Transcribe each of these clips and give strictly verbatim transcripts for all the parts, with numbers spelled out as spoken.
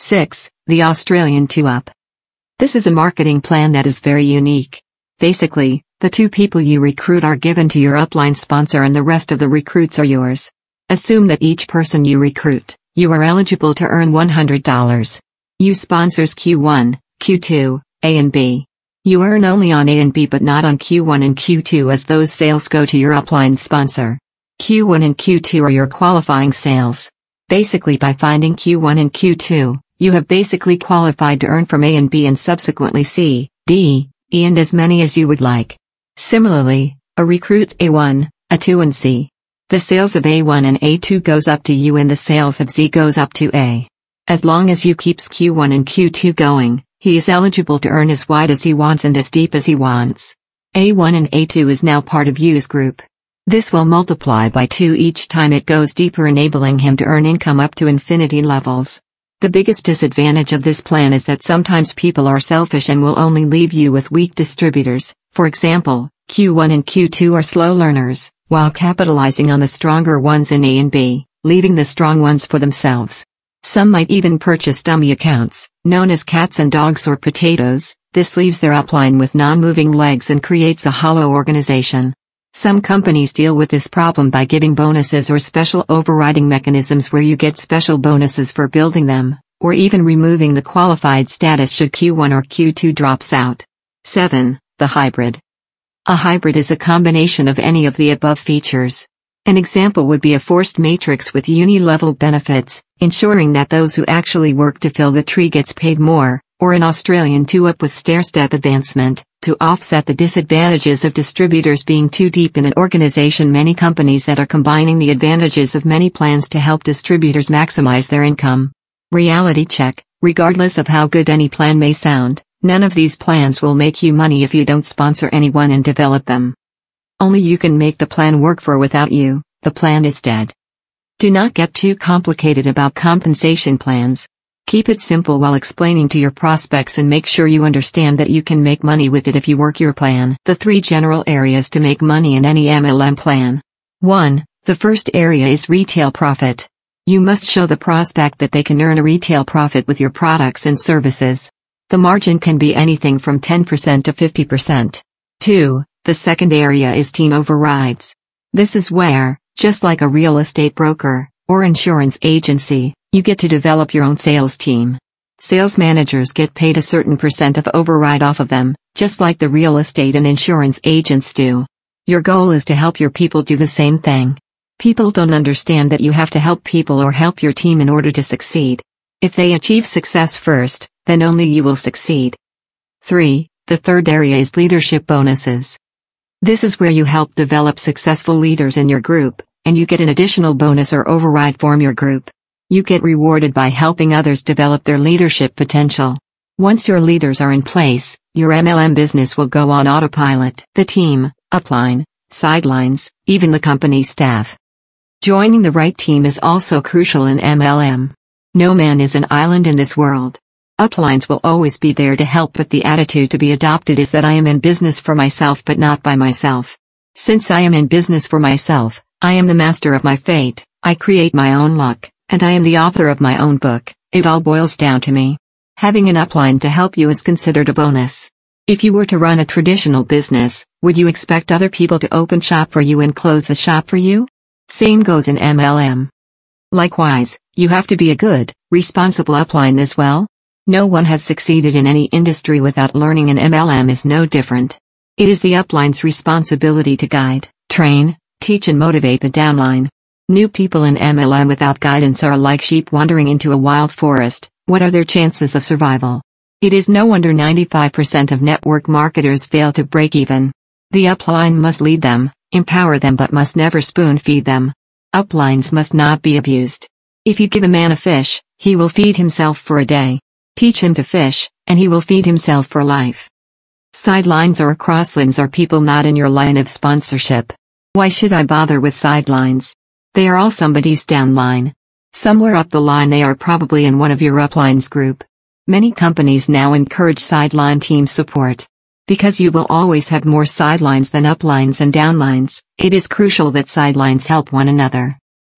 six. The Australian two-up. This is a marketing plan that is very unique. Basically, the two people you recruit are given to your upline sponsor and the rest of the recruits are yours. Assume that each person you recruit, you are eligible to earn one hundred dollars. You sponsors Q one, Q two, A and B. You earn only on A and B but not on Q one and Q two as those sales go to your upline sponsor. Q one and Q two are your qualifying sales. Basically by finding Q one and Q two, you have basically qualified to earn from A and B and subsequently C, D, E and as many as you would like. Similarly, a recruits A one, A two and C. The sales of A one and A two goes up to you and the sales of Z goes up to A. As long as you keeps Q one and Q two going, he is eligible to earn as wide as he wants and as deep as he wants. A one and A two is now part of U's group. This will multiply by two each time it goes deeper, enabling him to earn income up to infinity levels. The biggest disadvantage of this plan is that sometimes people are selfish and will only leave you with weak distributors. For example, Q one and Q two are slow learners, while capitalizing on the stronger ones in A and B, leaving the strong ones for themselves. Some might even purchase dummy accounts, known as cats and dogs or potatoes. This leaves their upline with non-moving legs and creates a hollow organization. Some companies deal with this problem by giving bonuses or special overriding mechanisms where you get special bonuses for building them, or even removing the qualified status should Q one or Q two drops out. seven. The hybrid. A hybrid is a combination of any of the above features. An example would be a forced matrix with uni-level benefits, ensuring that those who actually work to fill the tree gets paid more, or an Australian two-up with stair-step advancement, to offset the disadvantages of distributors being too deep in an organization. Many companies that are combining the advantages of many plans to help distributors maximize their income. Reality check: regardless of how good any plan may sound, none of these plans will make you money if you don't sponsor anyone and develop them. Only you can make the plan work, for without you, the plan is dead. Do not get too complicated about compensation plans. Keep it simple while explaining to your prospects and make sure you understand that you can make money with it if you work your plan. The three general areas to make money in any M L M plan. one. The first area is retail profit. You must show the prospect that they can earn a retail profit with your products and services. The margin can be anything from ten percent to fifty percent. two. The second area is team overrides. This is where, just like a real estate broker or insurance agency, you get to develop your own sales team. Sales managers get paid a certain percent of override off of them, just like the real estate and insurance agents do. Your goal is to help your people do the same thing. People don't understand that you have to help people or help your team in order to succeed. If they achieve success first, then only you will succeed. three. The third area is leadership bonuses. This is where you help develop successful leaders in your group, and you get an additional bonus or override from your group. You get rewarded by helping others develop their leadership potential. Once your leaders are in place, your M L M business will go on autopilot. The team, upline, sidelines, even the company staff. Joining the right team is also crucial in M L M. No man is an island in this world. Uplines will always be there to help, but the attitude to be adopted is that I am in business for myself but not by myself. Since I am in business for myself, I am the master of my fate, I create my own luck, and I am the author of my own book. It all boils down to me. Having an upline to help you is considered a bonus. If you were to run a traditional business, would you expect other people to open shop for you and close the shop for you? Same goes in M L M. Likewise, you have to be a good, responsible upline as well. No one has succeeded in any industry without learning, and M L M is no different. It is the upline's responsibility to guide, train, teach and motivate the downline. New people in M L M without guidance are like sheep wandering into a wild forest. What are their chances of survival? It is no wonder ninety-five percent of network marketers fail to break even. The upline must lead them, empower them, but must never spoon feed them. Uplines must not be abused. If you give a man a fish, he will feed himself for a day. Teach him to fish, and he will feed himself for life. Sidelines or crosslines are people not in your line of sponsorship. Why should I bother with sidelines? They are all somebody's downline. Somewhere up the line they are probably in one of your uplines group. Many companies now encourage sideline team support. Because you will always have more sidelines than uplines and downlines, it is crucial that sidelines help one another.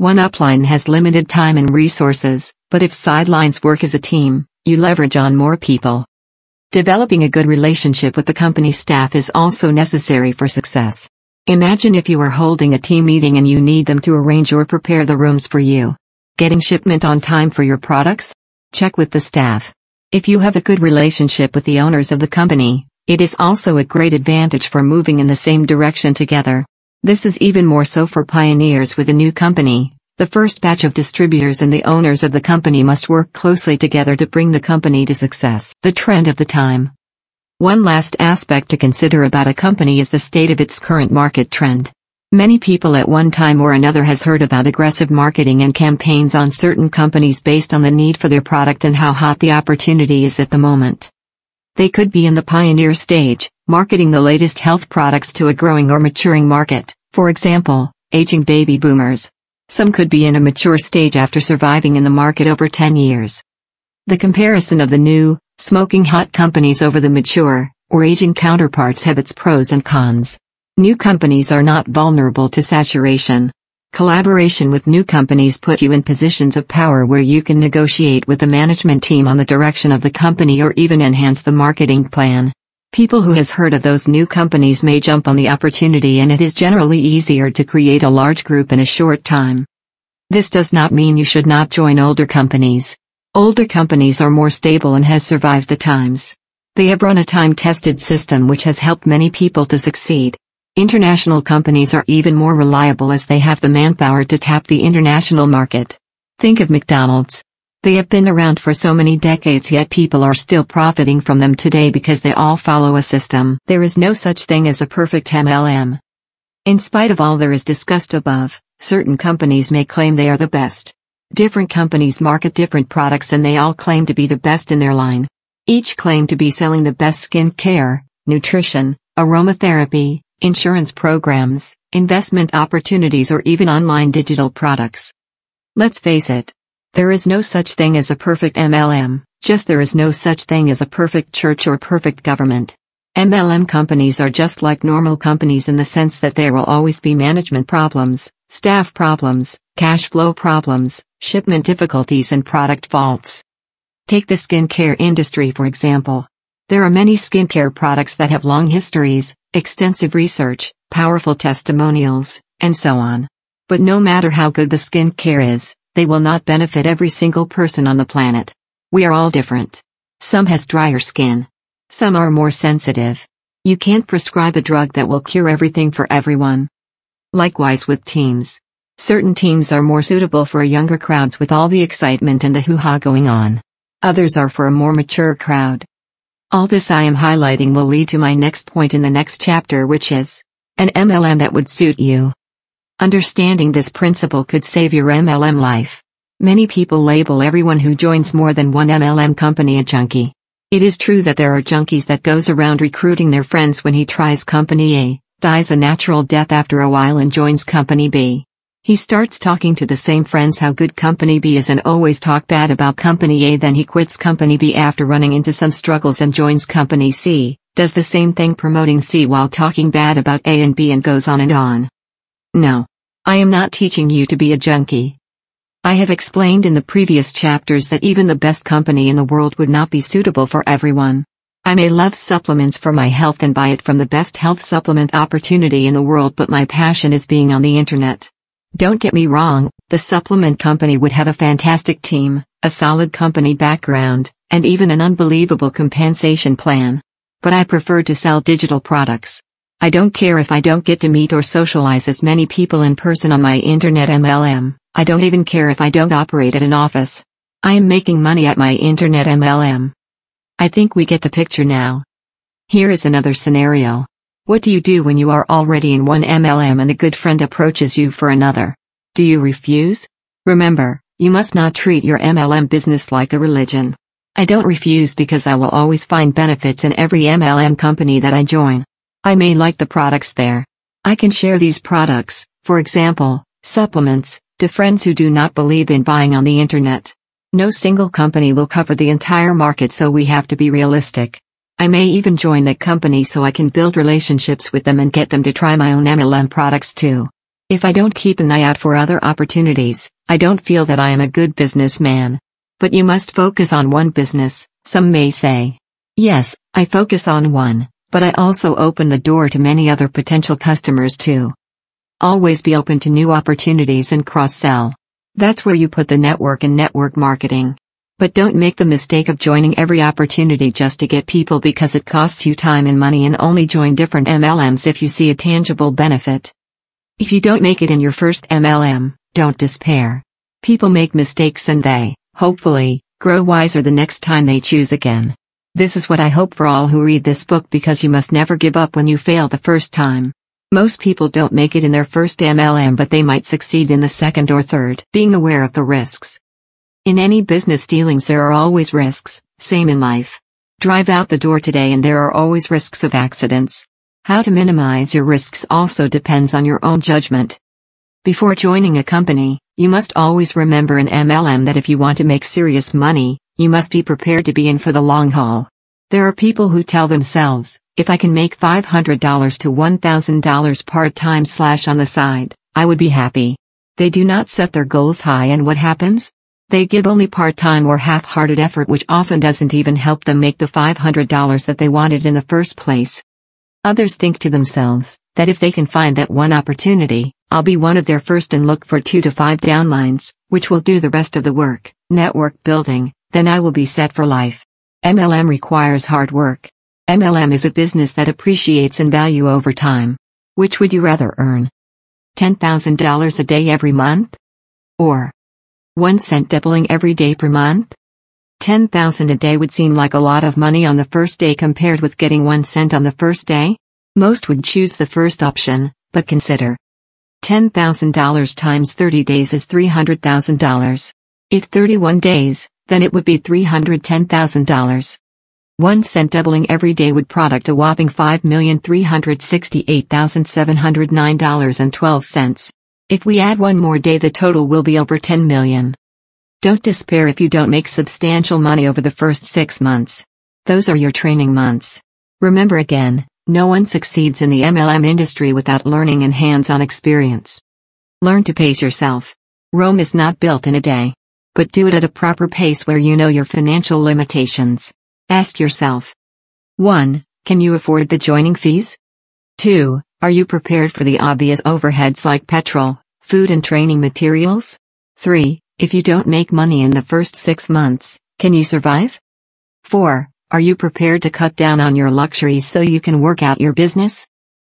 One upline has limited time and resources, but if sidelines work as a team, you leverage on more people. Developing a good relationship with the company staff is also necessary for success. Imagine if you are holding a team meeting and you need them to arrange or prepare the rooms for you. Getting shipment on time for your products? Check with the staff. If you have a good relationship with the owners of the company, it is also a great advantage for moving in the same direction together. This is even more so for pioneers with a new company. The first batch of distributors and the owners of the company must work closely together to bring the company to success. The trend of the time. One last aspect to consider about a company is the state of its current market trend. Many people at one time or another has heard about aggressive marketing and campaigns on certain companies based on the need for their product and how hot the opportunity is at the moment. They could be in the pioneer stage, marketing the latest health products to a growing or maturing market, for example, aging baby boomers. Some could be in a mature stage after surviving in the market over ten years. The comparison of the new, smoking hot companies over the mature, or aging counterparts have its pros and cons. New companies are not vulnerable to saturation. Collaboration with new companies put you in positions of power where you can negotiate with the management team on the direction of the company or even enhance the marketing plan. People who has heard of those new companies may jump on the opportunity, and it is generally easier to create a large group in a short time. This does not mean you should not join older companies. Older companies are more stable and has survived the times. They have run a time-tested system which has helped many people to succeed. International companies are even more reliable as they have the manpower to tap the international market. Think of McDonald's. They have been around for so many decades, yet people are still profiting from them today because they all follow a system. There is no such thing as a perfect M L M. In spite of all there is discussed above, certain companies may claim they are the best. Different companies market different products and they all claim to be the best in their line. Each claim to be selling the best skin care, nutrition, aromatherapy, insurance programs, investment opportunities, or even online digital products. Let's face it. There is no such thing as a perfect M L M, just there is no such thing as a perfect church or perfect government. M L M companies are just like normal companies in the sense that there will always be management problems, staff problems, cash flow problems, shipment difficulties, and product faults. Take the skincare industry for example. There are many skincare products that have long histories, extensive research, powerful testimonials, and so on. But no matter how good the skincare is, they will not benefit every single person on the planet. We are all different. Some has drier skin. Some are more sensitive. You can't prescribe a drug that will cure everything for everyone. Likewise with teams. Certain teams are more suitable for younger crowds with all the excitement and the hoo-ha going on. Others are for a more mature crowd. All this I am highlighting will lead to my next point in the next chapter, which is an M L M that would suit you. Understanding this principle could save your M L M life. Many people label everyone who joins more than one M L M company a junkie. It is true that there are junkies that goes around recruiting their friends when he tries company A, dies a natural death after a while and joins company B. He starts talking to the same friends how good company B is and always talk bad about company A, then he quits company B after running into some struggles and joins company C, does the same thing promoting C while talking bad about A and B, and goes on and on. No. I am not teaching you to be a junkie. I have explained in the previous chapters that even the best company in the world would not be suitable for everyone. I may love supplements for my health and buy it from the best health supplement opportunity in the world, but my passion is being on the internet. Don't get me wrong, the supplement company would have a fantastic team, a solid company background, and even an unbelievable compensation plan. But I prefer to sell digital products. I don't care if I don't get to meet or socialize as many people in person on my internet M L M. I don't even care if I don't operate at an office. I am making money at my internet M L M. I think we get the picture now. Here is another scenario. What do you do when you are already in one M L M and a good friend approaches you for another? Do you refuse? Remember, you must not treat your M L M business like a religion. I don't refuse because I will always find benefits in every M L M company that I join. I may like the products there. I can share these products, for example, supplements, to friends who do not believe in buying on the internet. No single company will cover the entire market, so we have to be realistic. I may even join that company so I can build relationships with them and get them to try my own M L M products too. If I don't keep an eye out for other opportunities, I don't feel that I am a good businessman. But you must focus on one business, some may say. Yes, I focus on one, but I also open the door to many other potential customers too. Always be open to new opportunities and cross-sell. That's where you put the network and network marketing. But don't make the mistake of joining every opportunity just to get people because it costs you time and money, and only join different M L Ms if you see a tangible benefit. If you don't make it in your first M L M, don't despair. People make mistakes and they, hopefully, grow wiser the next time they choose again. This is what I hope for all who read this book, because you must never give up when you fail the first time. Most people don't make it in their first M L M, but they might succeed in the second or third. Being aware of the risks. In any business dealings there are always risks, same in life. Drive out the door today and there are always risks of accidents. How to minimize your risks also depends on your own judgment. Before joining a company, you must always remember in M L M that if you want to make serious money, you must be prepared to be in for the long haul. There are people who tell themselves, if I can make five hundred dollars to one thousand dollars part-time slash on the side, I would be happy. They do not set their goals high, and what happens? They give only part-time or half-hearted effort, which often doesn't even help them make the five hundred dollars that they wanted in the first place. Others think to themselves, that if they can find that one opportunity, I'll be one of their first and look for two to five downlines, which will do the rest of the work, network building, then I will be set for life. M L M requires hard work. M L M is a business that appreciates in value over time. Which would you rather earn? ten thousand dollars a day every month? Or one cent doubling every day per month? ten thousand dollars a day would seem like a lot of money on the first day compared with getting one cent on the first day? Most would choose the first option, but consider. ten thousand dollars times thirty days is three hundred thousand dollars. If thirty-one days, then it would be three hundred ten thousand dollars. One cent doubling every day would product a whopping five million three hundred sixty-eight thousand seven hundred nine dollars and twelve cents. If we add one more day, the total will be over ten million. Don't despair if you don't make substantial money over the first six months. Those are your training months. Remember again, no one succeeds in the M L M industry without learning and hands-on experience. Learn to pace yourself. Rome is not built in a day. But do it at a proper pace where you know your financial limitations. Ask yourself. one. Can you afford the joining fees? two. Are you prepared for the obvious overheads like petrol, food and training materials? three. If you don't make money in the first six months, can you survive? four. Are you prepared to cut down on your luxuries so you can work out your business?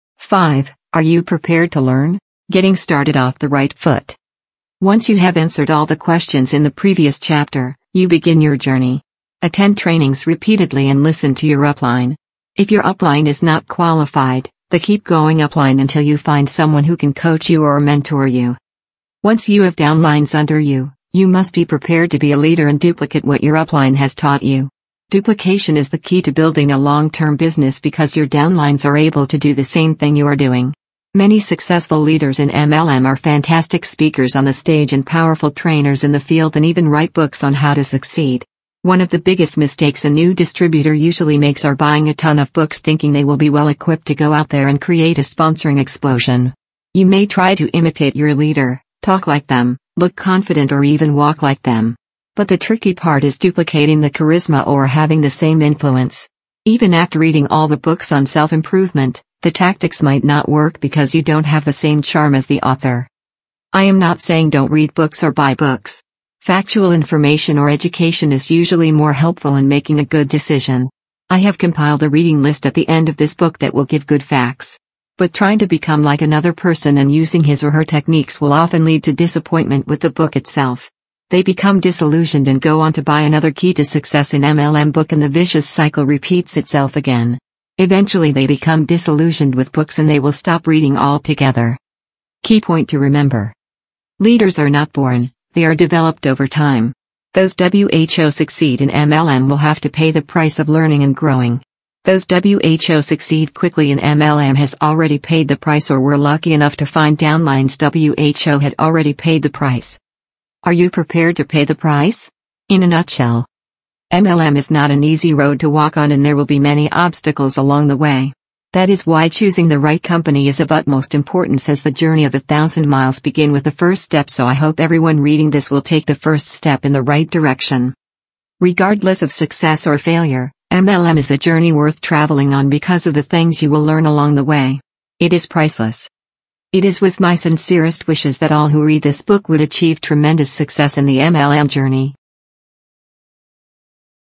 five. Are you prepared to learn? Getting started off the right foot. Once you have answered all the questions in the previous chapter, you begin your journey. Attend trainings repeatedly and listen to your upline. If your upline is not qualified, then keep going upline until you find someone who can coach you or mentor you. Once you have downlines under you, you must be prepared to be a leader and duplicate what your upline has taught you. Duplication is the key to building a long-term business because your downlines are able to do the same thing you are doing. Many successful leaders in M L M are fantastic speakers on the stage and powerful trainers in the field, and even write books on how to succeed. One of the biggest mistakes a new distributor usually makes are buying a ton of books thinking they will be well equipped to go out there and create a sponsoring explosion. You may try to imitate your leader, talk like them, look confident, or even walk like them. But the tricky part is duplicating the charisma or having the same influence. Even after reading all the books on self-improvement, the tactics might not work because you don't have the same charm as the author. I am not saying don't read books or buy books. Factual information or education is usually more helpful in making a good decision. I have compiled a reading list at the end of this book that will give good facts. But trying to become like another person and using his or her techniques will often lead to disappointment with the book itself. They become disillusioned and go on to buy another Key to Success in M L M book, and the vicious cycle repeats itself again. Eventually they become disillusioned with books and they will stop reading altogether. Key point to remember. Leaders are not born, they are developed over time. Those who succeed in M L M will have to pay the price of learning and growing. Those who succeed quickly in M L M has already paid the price or were lucky enough to find downlines who had already paid the price. Are you prepared to pay the price? In a nutshell, M L M is not an easy road to walk on, and there will be many obstacles along the way. That is why choosing the right company is of utmost importance, as the journey of a thousand miles begin with the first step. So I hope everyone reading this will take the first step in the right direction. Regardless of success or failure, M L M is a journey worth traveling on because of the things you will learn along the way. It is priceless. It is with my sincerest wishes that all who read this book would achieve tremendous success in the M L M journey.